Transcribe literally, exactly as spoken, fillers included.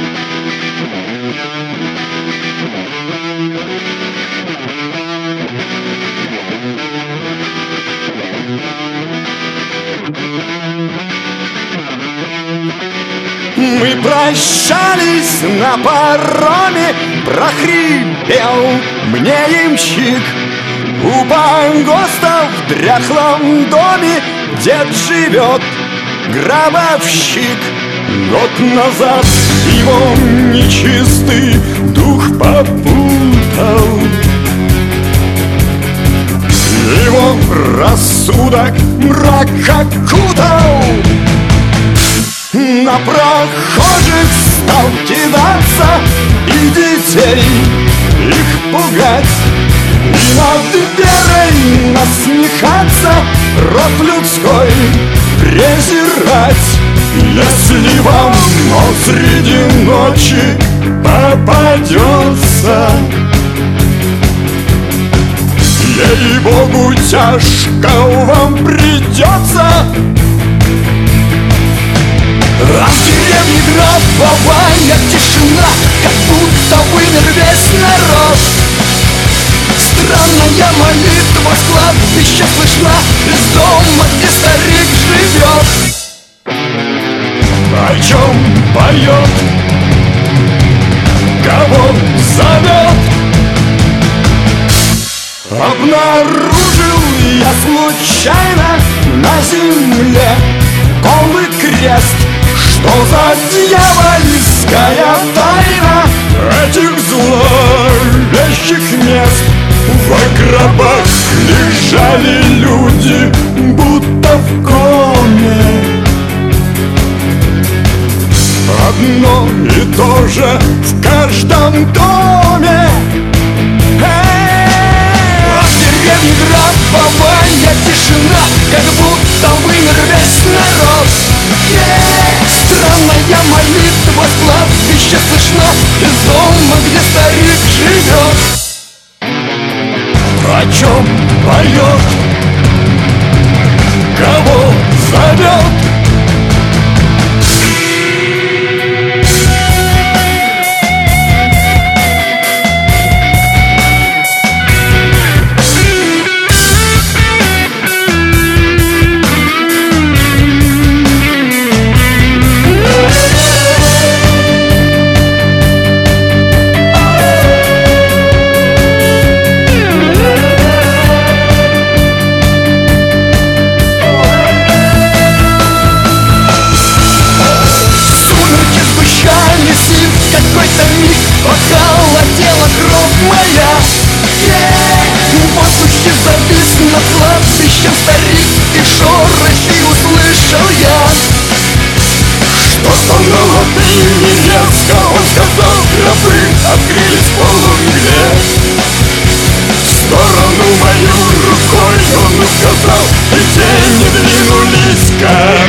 Мы прощались на пароме, прохрипел мне ямщик. У погоста в дряхлом доме дед живет, гробовщик. Год назад его нечистый дух попутал, его рассудок мрак окутал. На прохожих стал кидаться и детей их пугать, и над верой насмехаться, род людской презирать. Если вам он среди ночи попадется, ей-богу, тяжко вам придется. А в деревне гробовая тишина, как будто вымер весь народ. Странная молитва с кладбища слышна из дома, где старик живет. О чем поет, кого зовет? Обнаружил я случайно на земле голый крест. Что за дьявольская тайна этих зловещих мест? В гробах лежали люди, будто в коме. Одно и то же в каждом доме. А в деревне гробовая тишина, как будто вымер весь народ. Странная молитва с кладбища слышна из дома, где старик живет. О чем поет, кого зовет? Похолодела кровь моя, в воздухе завис над кладбищем старик, и шорохи услышал я. Что снова ты не резко, он сказал, гробы открылись в полумгле. В сторону мою рукой он указал, и тени двинулись ко